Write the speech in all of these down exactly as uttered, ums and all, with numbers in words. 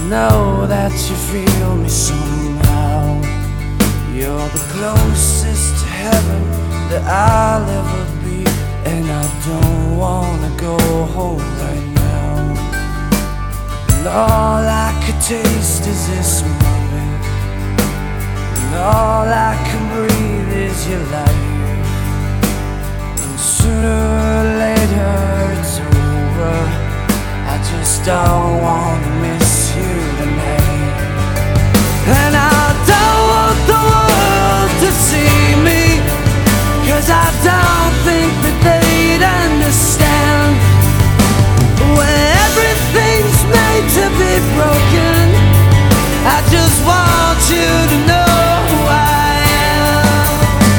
know that you feel me somehow. You're the closest to heaven that I'll ever be, and I don't wanna go home right now. And all I could taste is this moment, and all I can breathe is your light. And sooner or later it's over, I just don't wanna miss you tonight. And I don't want the world to see me, 'cause I don't think that they'd understand. When everything's made to be broken, I just want you to know who I am.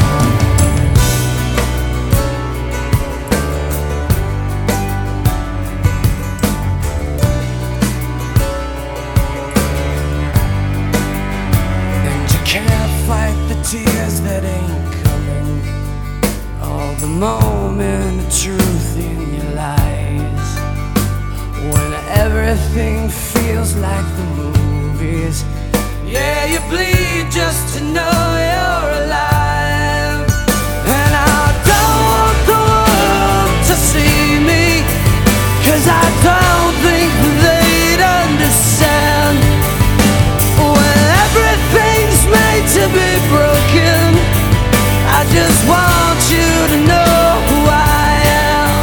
And you can't fight the tears that ain't coming, all the moment of truth in your lies. When everything feels like the movies, yeah, you bleed just to know you're alive. And I don't want the world to see me, 'cause I don't think they'd understand. When everything's made to be broken, I just want you to know who I am.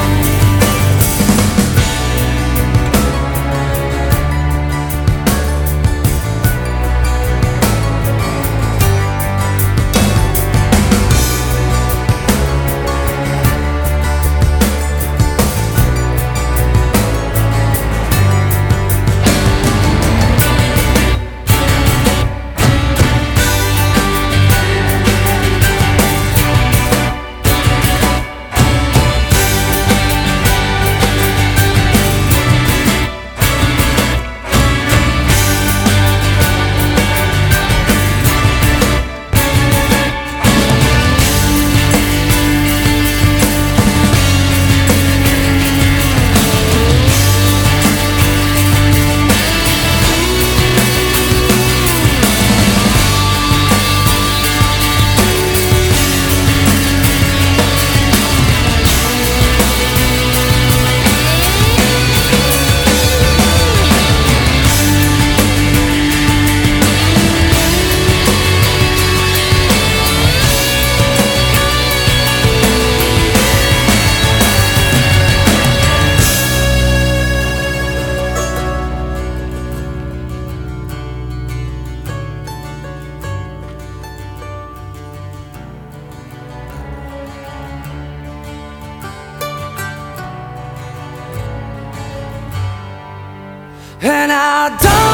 And I don't